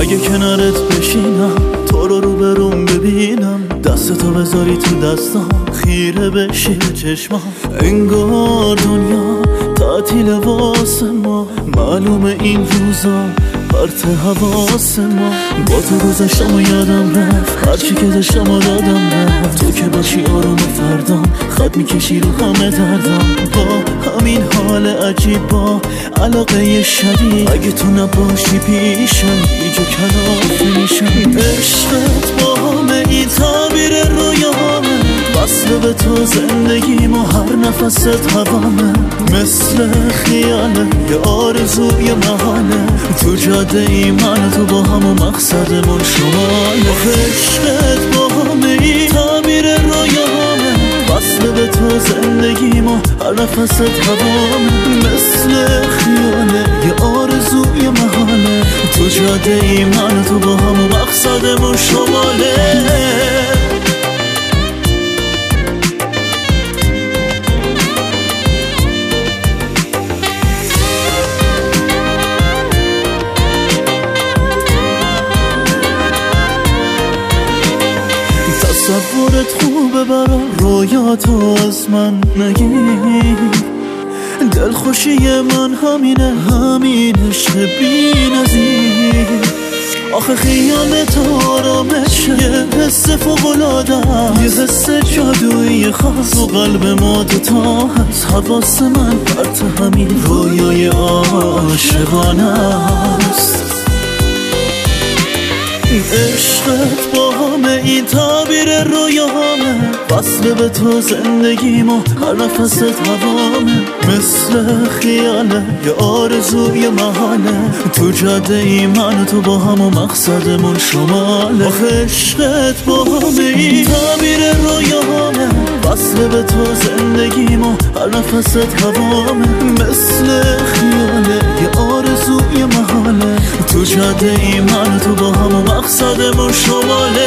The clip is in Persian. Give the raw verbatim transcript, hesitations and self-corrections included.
اگه کنارت بشینم تو رو رو بروم ببینم، دستتو بذاری تو دستام خیره بشی به چشمام، انگار دنیا تعطیل واسه ما، معلومه این روزا پرت حواس ما. با تو گذشتم و یادم رفت هرچی که داشتم و دادم رفت، تو که باشی آروم فردام خط میکشی رو همه دردم. با همین حال عجیب با علاقه شدید، اگه تو نباشی پیشم دیگه کلافه میشم. عشقت با همه این تعبیر رویامه، وصل به تو زندگیم و هر نفست هوامه، مثل خیاله یه آرزوی محاله، تو جاده ای من تو با هم و مقصدمون شماله. عشقت با همه این تعبیر رویامه، وصل به تو زندگیم و هر نفست هوامه، مثل خیاله یه آرزوی محاله، تو جاده ای من تو با هم و مقصدمون شماله. تصورت خوبه برا رویاتو از من نگیر، دلخوشی من همینه، همین عشق بی نظیر. آخه خیالت آرامشه یه حس فوق‌العاده، یه حس جادویی خاص تو قلب ما دوتا هست. حواس من پرت همین رویای عاشقانه است. عشقت با همه این تعبیر رویامه، وصل به تو زندگیم و هر نفست هوامه، مثل خیاله یه آرزوی محاله، تو جاده ای من تو با هم و مقصدمون شماله. عشقت با همه این تعبیر رویامه، وصل به تو زندگیم و هر نفست هوامه، مثل خیاله یه آرزوی محاله، تو جاده ای من تو با هم و مقصدمون شماله.